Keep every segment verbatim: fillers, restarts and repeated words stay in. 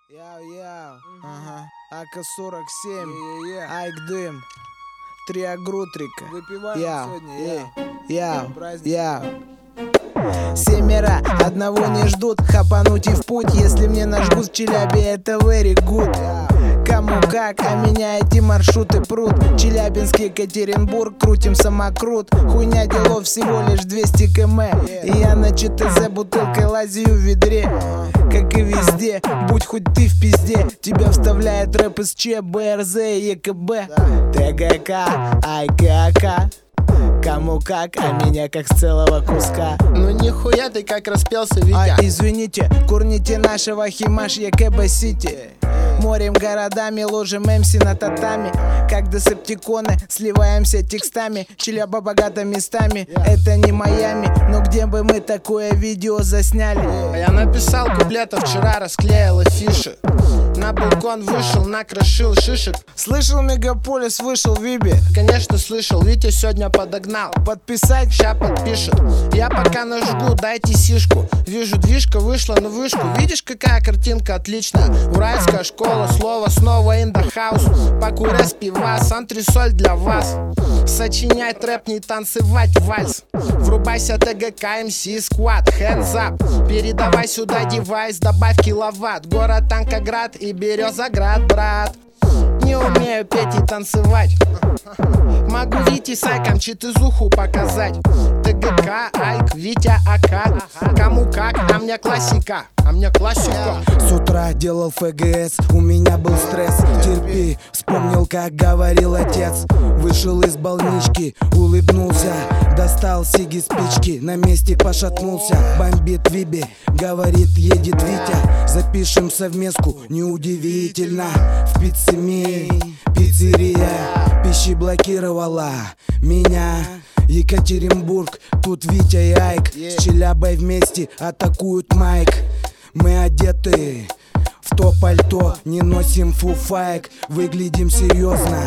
Яу-яу, ага, АК сорок семь, Айк Дым, три агрутрика. Выпиваем Яу, сегодня, яу, Праздник. яу. Семеро одного не ждут, хапануть и в путь. Если мне нажгут в Челябе, это very good. Кому как, а меня эти маршруты прут. Челябинск, Екатеринбург, крутим самокрут. Хуйня делов всего лишь двести километров. И я на ЧТЗ бутылкой лазию в ведре. Как и везде, будь хоть ты в пизде. Тебя вставляет рэп из Ч, БРЗ и ЕКБ. ТГК, АйКАК. Кому как, а меня как с целого куска. Ну нихуя ты как распелся, Витя. А извините, курните нашего Химаш ЕКБ Сити. Морем, городами, ложим МС на татами. Как десептиконы, сливаемся текстами. Челяба богата местами, это не Майами. Но где бы мы такое видео засняли? А я написал куплета, вчера расклеил афиши. На балкон вышел, накрошил шишек. Слышал, Мегаполис вышел в Вибе. Конечно слышал, Витя сегодня подогнал. Подписать? Ща подпишет. Я пока нажгу, дайте сишку. Вижу, движка вышла на вышку. Видишь, какая картинка отличная. Уральская школа, слово снова in the house. Покурясь пивас, антресоль для вас. Сочинять трэп, не танцевать вальс. Врубайся ТГК, МС, сквад, hands up. Передавай сюда девайс, добавь киловатт. Город Танкоград и Березоград, брат. Не умею петь и танцевать. Могу Вите с Айком читызуху показать. ТГК, Айк, Витя, АК. Кому как, а мне классика. А мне классика. С утра делал ФГС, у меня был стресс. Терпи, вспомнил, как говорил отец. Вышел из больнички, улыбнулся. Достал сиги, спички, на месте пошатнулся. Бомбит Виби, говорит, едет Витя. Запишем совместку, неудивительно. В пиццемии, пиццерия, пищи блокировала меня. Екатеринбург, тут Витя и Айк. С Челябой вместе атакуют майк. Мы одеты в то пальто, не носим фуфайк. Выглядим серьезно,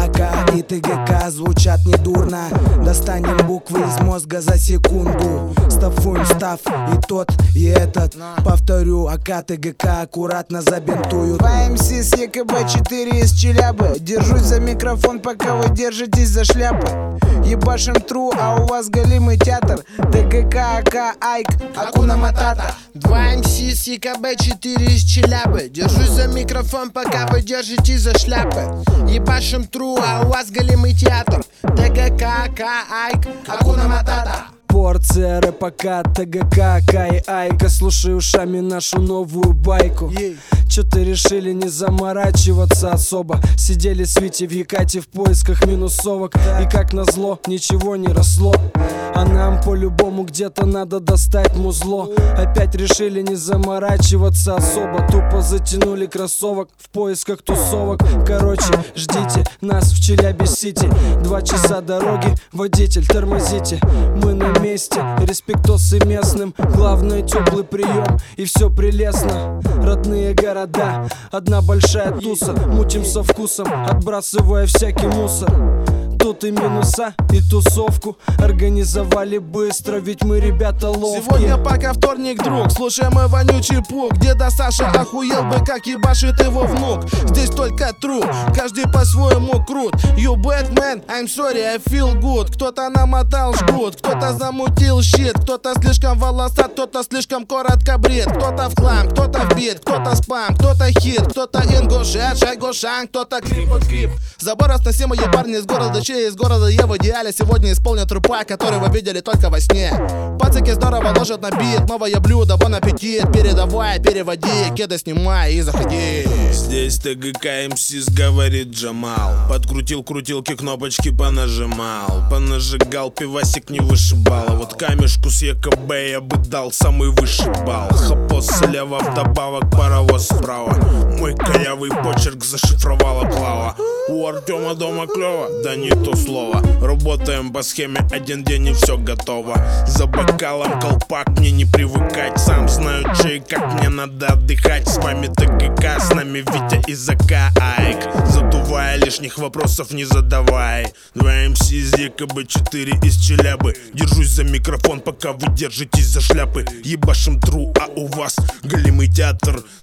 АК и ТГК звучат недурно. Достанем буквы из мозга за секунду. Стафуем став и тот, и этот. Повторю, АК, ТГК аккуратно забинтуют. Два МС с ЕКБ четыре из Челябы. Держусь за микрофон, пока вы держитесь за шляпы. Ебашим тру, а у вас голимый театр. ТГК, АК, Айк, Акуна Матата. Два МС с ЕКБ четыре из Челябы. Держусь за микрофон, пока вы держитесь за шляпы. Ебашим тру, а у вас голимый театр. ТГК, АК, Айк, Акуна Матата. Порция рэпака, ТГК, Кай, Айка. Слушай ушами нашу новую байку. Чё-то решили не заморачиваться особо. Сидели с Витей в Екате в поисках минусовок. И как назло, ничего не росло. А нам по-любому где-то надо достать музло. Опять решили не заморачиваться особо. Тупо затянули кроссовок в поисках тусовок. Короче, ждите нас в Челябе-Сити. Два часа дороги, водитель, тормозите. Мы на месте, респектосы местным. Главное, теплый прием, и все прелестно. Родные города, одна большая туса. Мутим со вкусом, отбрасывая всякий мусор. Тут и минуса, и тусовку организовали быстро, ведь мы ребята ловкие. Сегодня пока вторник, друг, слушай мой вонючий пук. Деда Саша охуел бы, как ебашит его внук. Здесь только true, каждый по-своему крут. You bad man, I'm sorry, I feel good. Кто-то намотал жгут, кто-то замутил щит. Кто-то слишком волосат, кто-то слишком коротко брит. Кто-то в хлам, кто-то в бит, кто-то спам, кто-то хит. Кто-то ингушет, шайгошан, кто-то клип от клип. Забор сносимые парни из города, из города я в идеале сегодня исполнят трупа, которого видели только во сне. Пацаки здорово ложат на бит, новое блюдо, бон аппетит. Передавай, переводи, кеды снимай и заходи. Здесь ТГК МС говорит Джамал. Подкрутил крутилки, кнопочки понажимал. Понажигал, пивасик не вышибал. А вот камешку с ЕКБ я бы дал самый высший балл. Хапос слева, вдобавок паровоз справа. Мой корявый почерк зашифровала Клава. У Артема дома клево, да не то слово. Работаем по схеме, один день и все готово. За бокалом колпак, мне не привыкать. Сам знаю, че и как мне надо отдыхать. С вами ТГК, с нами Витя и АК Айк. Задувая, лишних вопросов не задавай. Два МС из ЕКБ четыре из Челябы. Держусь за микрофон, пока вы держитесь за шляпы. Ебашим тру, а у вас голимый театр. ТГК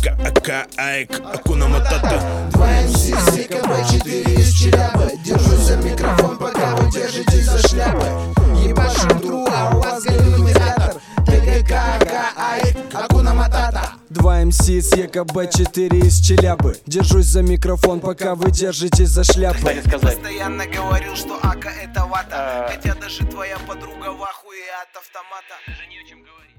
Ака, ака, айк, акуна матата. Два эм си, ЕКБ, четыре из Челябы. Держусь за микрофон, пока вы держитесь за шляпы. Ебашим тру, а у вас галлюминатор. ТГК, АК, айк, акуна матата. Два эм си с ЕКБ, четыре из Челябы. Держусь за микрофон, пока вы держитесь за шляпы. Постоянно говорил, что Ака это вата. Хотя даже твоя подруга в ахуе от автомата. Даже не о чем говорить.